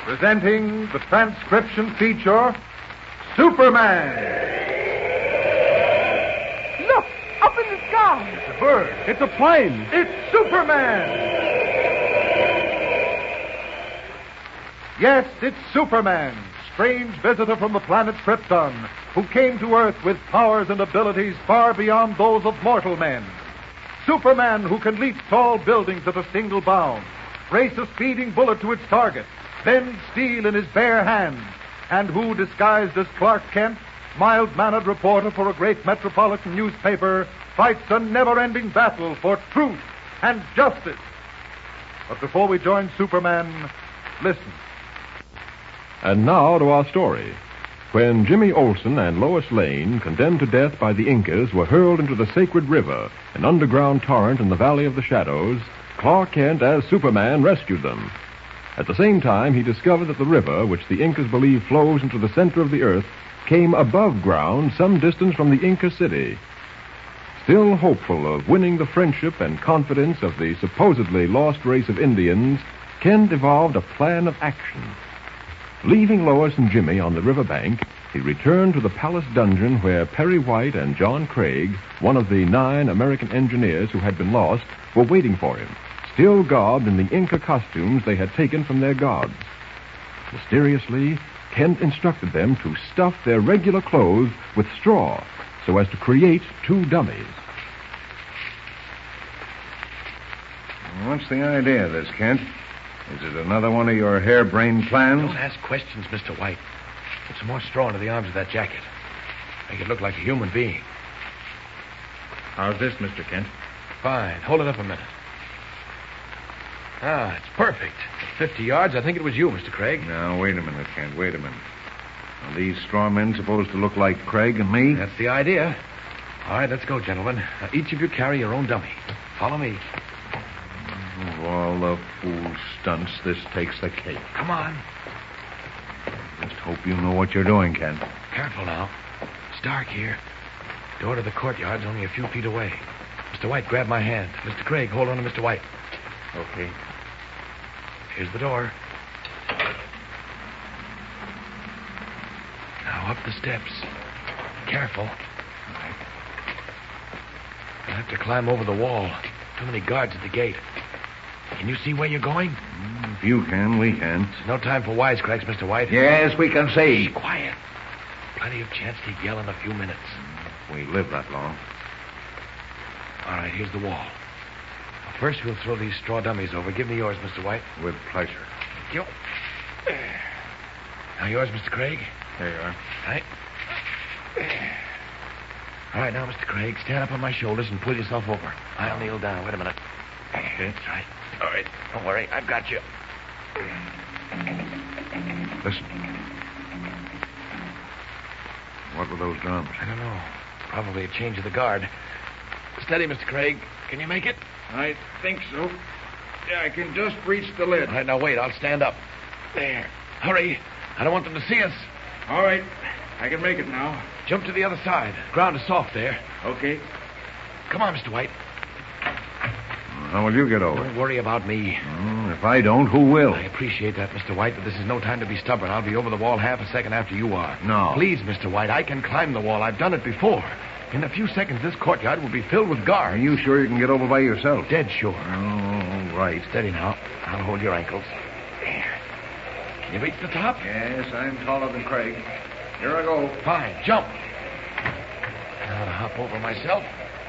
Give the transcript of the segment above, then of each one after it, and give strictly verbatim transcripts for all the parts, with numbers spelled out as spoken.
Presenting the transcription feature, Superman. Look, up in the sky. It's a bird. It's a plane. It's Superman. Yes, it's Superman, strange visitor from the planet Krypton, who came to Earth with powers and abilities far beyond those of mortal men. Superman, who can leap tall buildings at a single bound, race a speeding bullet to its target, bend steel in his bare hands, and who, disguised as Clark Kent, mild-mannered reporter for a great metropolitan newspaper, fights a never-ending battle for truth and justice. But before we join Superman, listen. And now to our story. When Jimmy Olsen and Lois Lane, condemned to death by the Incas, were hurled into the sacred river, an underground torrent in the Valley of the Shadows, Clark Kent, as Superman, rescued them. At the same time, he discovered that the river, which the Incas believe flows into the center of the earth, came above ground some distance from the Inca city. Still hopeful of winning the friendship and confidence of the supposedly lost race of Indians, Kent evolved a plan of action. Leaving Lois and Jimmy on the riverbank, he returned to the palace dungeon where Perry White and John Craig, one of the nine American engineers who had been lost, were waiting for him, still garbed in the Inca costumes they had taken from their gods. Mysteriously, Kent instructed them to stuff their regular clothes with straw so as to create two dummies. What's the idea of this, Kent? Is it another one of your harebrained plans? Don't ask questions, Mister White. Put some more straw into the arms of that jacket. Make it look like a human being. How's this, Mister Kent? Fine. Hold it up a minute. Ah, it's perfect. At fifty yards, I think it was you, Mister Craig. Now, wait a minute, Kent. Wait a minute. Are these straw men supposed to look like Craig and me? That's the idea. All right, let's go, gentlemen. Now, each of you carry your own dummy. Follow me. Of all the fool stunts, this takes the cake. Come on. Just hope you know what you're doing, Kent. Careful now. It's dark here. Door to the courtyard's only a few feet away. Mister White, grab my hand. Mister Craig, hold on to Mister White. Okay. Here's the door. Now up the steps. Careful. All right. You'll have to climb over the wall. Too many guards at the gate. Can you see where you're going? If you can, we can. There's no time for wisecracks, Mister White. Yes, we can see. Shh, quiet. Plenty of chance to yell in a few minutes. If we live that long. All right, here's the wall. Now, first, we'll throw these straw dummies over. Give me yours, Mister White. With pleasure. Thank you. Now yours, Mister Craig. There you are. Right. All right, now, Mister Craig, stand up on my shoulders and pull yourself over. I'll kneel down. Wait a minute. Okay. That's right. All right. Don't worry. I've got you. Listen. What were those drums? I don't know. Probably a change of the guard. Steady, Mister Craig. Can you make it? I think so. Yeah, I can just reach the lid. All right, now wait. I'll stand up. There. Hurry. I don't want them to see us. All right. I can make it now. Jump to the other side. Ground is soft there. Okay. Come on, Mister White. How will you get over? Don't worry about me. Mm, if I don't, who will? I appreciate that, Mister White, but this is no time to be stubborn. I'll be over the wall half a second after you are. No. Please, Mister White, I can climb the wall. I've done it before. In a few seconds, this courtyard will be filled with guards. Are you sure you can get over by yourself? Dead sure. Oh, right. Steady now. I'll hold your ankles. There. Can you reach the top? Yes, I'm taller than Craig. Here I go. Fine. Jump. Now to hop over myself.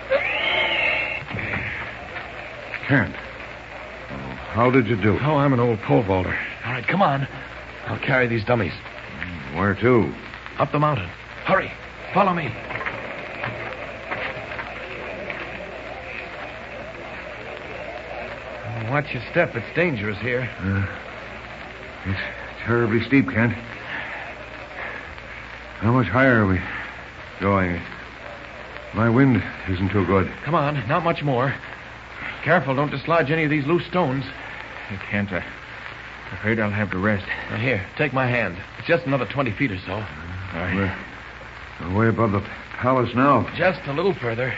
Kent. Oh, how did you do? Oh, I'm an old pole vaulter. All right, come on. I'll carry these dummies. Where to? Up the mountain. Hurry. Follow me. Watch your step. It's dangerous here. Uh, it's terribly steep, Kent. How much higher are we going? My wind isn't too good. Come on. Not much more. Careful. Don't dislodge any of these loose stones. I can't. I'm afraid I'll have to rest. Now, here. Take my hand. It's just another twenty feet or so. All right. We're, we're way above the palace now. Just a little further.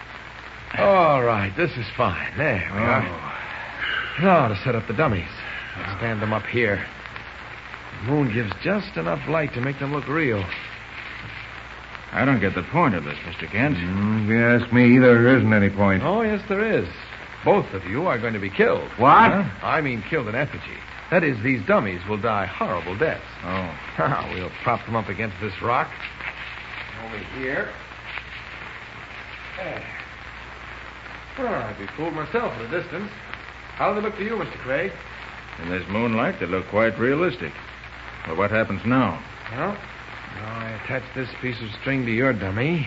All right. This is fine. There we Oh. are. Now to set up the dummies. I'll stand them up here. The moon gives just enough light to make them look real. I don't get the point of this, Mister Kent. Mm, if you ask me, there isn't any point. Oh, yes, there is. Both of you are going to be killed. What? Huh? I mean killed in effigy. That is, these dummies will die horrible deaths. Oh. We'll prop them up against this rock. Over here. There. Oh, I'd be fooled myself at a distance. How do they look to you, Mister Craig? In this moonlight, they look quite realistic. Well, what happens now? Well, now I attach this piece of string to your dummy.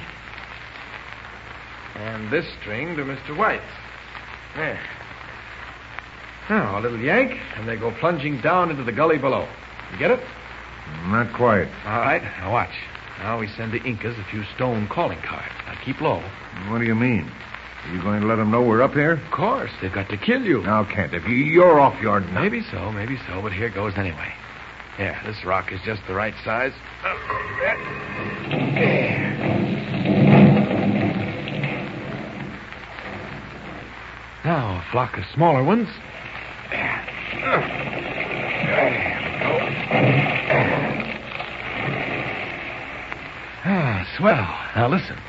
And this string to Mister White's. There. Now, a little yank, and they go plunging down into the gully below. You get it? Not quite. All right. Now, watch. Now we send the Incas a few stone calling cards. Now, keep low. What do you mean? Are you going to let them know we're up here? Of course. They've got to kill you. Now, Kent, if you, you're off your nut. Maybe so, maybe so, but here goes anyway. Yeah, this rock is just the right size. There. Now, a flock of smaller ones. There. There we go. Ah, swell. Now, listen.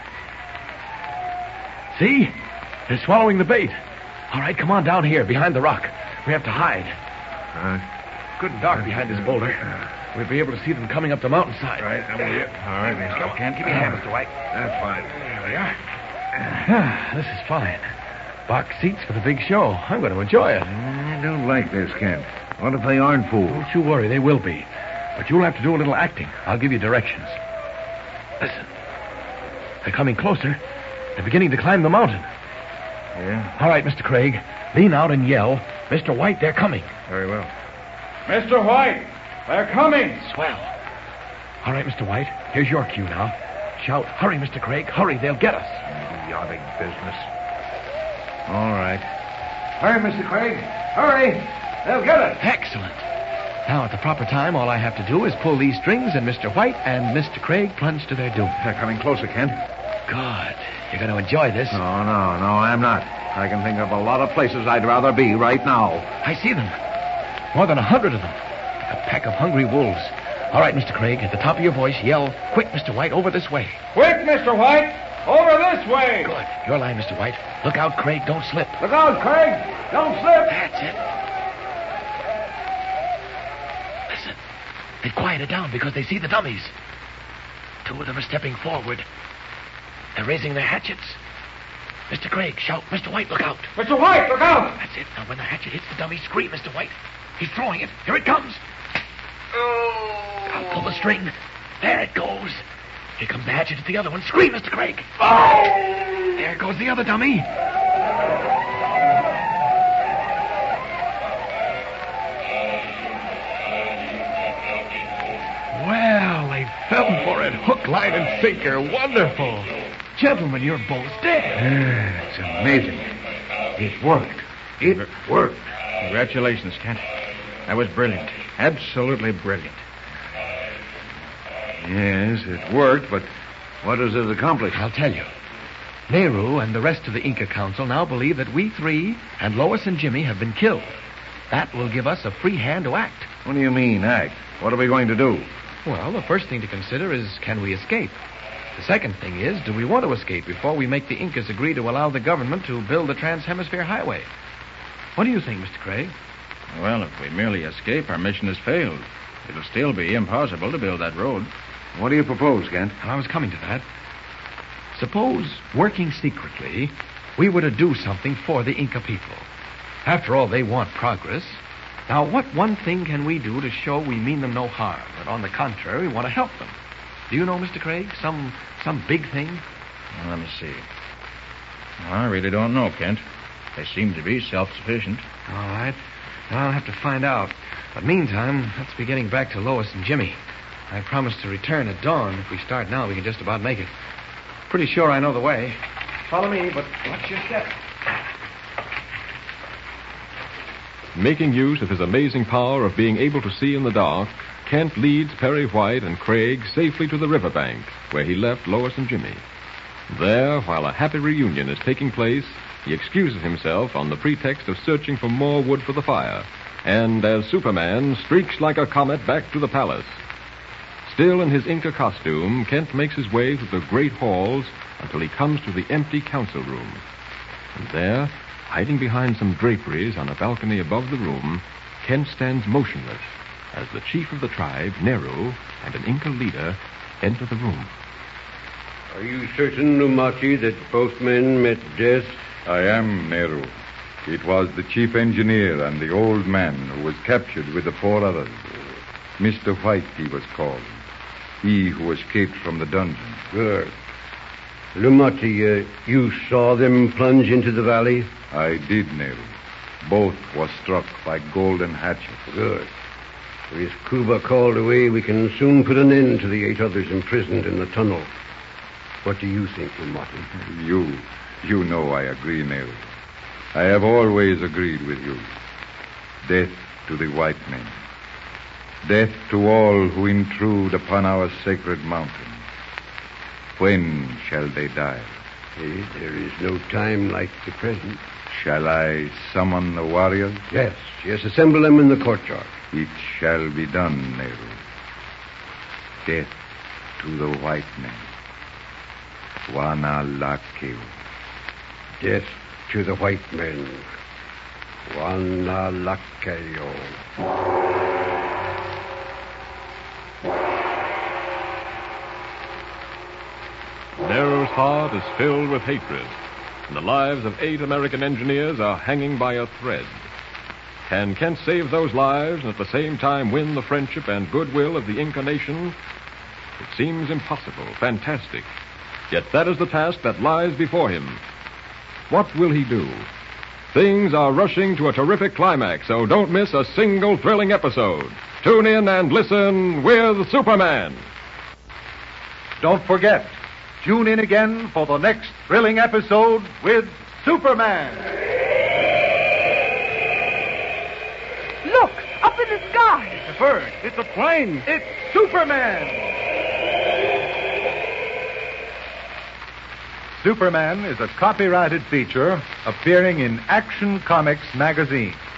See? They're swallowing the bait. All right, come on down here, behind the rock. We have to hide. Uh, Good and dark behind this boulder. We'll be able to see them coming up the mountainside. right, I'm with you. All right, Mister Come Kent. Give me a hand, Mister White. That's fine. There we are. Ah, this is fine. Box seats for the big show. I'm going to enjoy it. I don't like this, Kent. What if they aren't fools? Don't you worry, they will be. But you'll have to do a little acting. I'll give you directions. Listen. They're coming closer. They're beginning to climb the mountain. Yeah? All right, Mister Craig. Lean out and yell, Mister White, they're coming. Very well. Mister White, they're coming. Swell. All right, Mister White. Here's your cue now. Shout, hurry, Mister Craig, hurry, they'll get us. Idiotic business. All right. Hurry, Mister Craig. Hurry. They'll get us. Excellent. Now, at the proper time, all I have to do is pull these strings, and Mister White and Mister Craig plunge to their doom. They're coming closer, Kent. Good. You're going to enjoy this. No, no, no, I'm not. I can think of a lot of places I'd rather be right now. I see them. More than a hundred of them. Like a pack of hungry wolves. All right, Mister Craig, at the top of your voice, yell, quick, Mister White, over this way. Quick, Mister White, over this way. Good. Your line, Mister White. Look out, Craig, don't slip. Look out, Craig. Don't slip. That's it. Listen. They've quieted down because they see the dummies. Two of them are stepping forward. They're raising their hatchets. Mister Craig, shout, Mister White, look out. Mister White, look out. That's it. Now, when the hatchet hits the dummy, scream, Mister White. He's throwing it. Here it comes. I'll pull the string. There it goes. Here comes the hatchet at the other one. Scream, Mister Craig. Oh! There goes the other dummy. Well, they fell for it. Hook, line, and sinker. Wonderful. Gentlemen, you're both dead. It's amazing. It worked. It worked. Congratulations, Kent. That was brilliant. Absolutely brilliant. Yes, it worked, but what does it accomplish? I'll tell you. Nehru and the rest of the Inca Council now believe that we three and Lois and Jimmy have been killed. That will give us a free hand to act. What do you mean, act? What are we going to do? Well, the first thing to consider is, can we escape? The second thing is, do we want to escape before we make the Incas agree to allow the government to build the Trans-Hemisphere Highway? What do you think, Mister Craig? Well, if we merely escape, our mission has failed. It'll still be impossible to build that road. What do you propose, Kent? Well, I was coming to that. Suppose, working secretly, we were to do something for the Inca people. After all, they want progress. Now, what one thing can we do to show we mean them no harm, but on the contrary, we want to help them? Do you know, Mister Craig, some some big thing? Well, let me see. Well, I really don't know, Kent. They seem to be self-sufficient. All right. I'll have to find out. But meantime, let's be getting back to Lois and Jimmy. I promised to return at dawn. If we start now, we can just about make it. Pretty sure I know the way. Follow me, but watch your step. Making use of his amazing power of being able to see in the dark, Kent leads Perry White and Craig safely to the riverbank, where he left Lois and Jimmy. There, while a happy reunion is taking place, he excuses himself on the pretext of searching for more wood for the fire, and as Superman streaks like a comet back to the palace. Still in his Inca costume, Kent makes his way through the great halls until he comes to the empty council room. And there, hiding behind some draperies on a balcony above the room, Kent stands motionless as the chief of the tribe, Nehru, and an Inca leader enter the room. Are you certain, Lumachi, that both men met death? I am, Nehru. It was the chief engineer and the old man who was captured with the four others. Mister White, he was called. He who escaped from the dungeon. Good. Lumachi, uh, you saw them plunge into the valley? I did, Nehru. Both were struck by golden hatchets. Good. With Cuba called away, we can soon put an end to the eight others imprisoned in the tunnel. What do you think, Lumachi? You, you know I agree, Nehru. I have always agreed with you. Death to the white men. Death to all who intrude upon our sacred mountain. When shall they die? Eh, there is no time like the present. Shall I summon the warriors? Yes, yes, assemble them in the courtyard. It shall be done, Nehru. Death to the white men. Wana Lakeu. Death to the white men. Wana Lakeo. Nehru's heart is filled with hatred, and the lives of eight American engineers are hanging by a thread. Can Kent save those lives and at the same time win the friendship and goodwill of the Inca nation? It seems impossible, fantastic. Yet that is the task that lies before him. What will he do? Things are rushing to a terrific climax, so don't miss a single thrilling episode. Tune in and listen with Superman. Don't forget, tune in again for the next thrilling episode with Superman. Look, up in the sky. It's a bird. It's a plane. It's Superman. Superman is a copyrighted feature appearing in Action Comics magazine.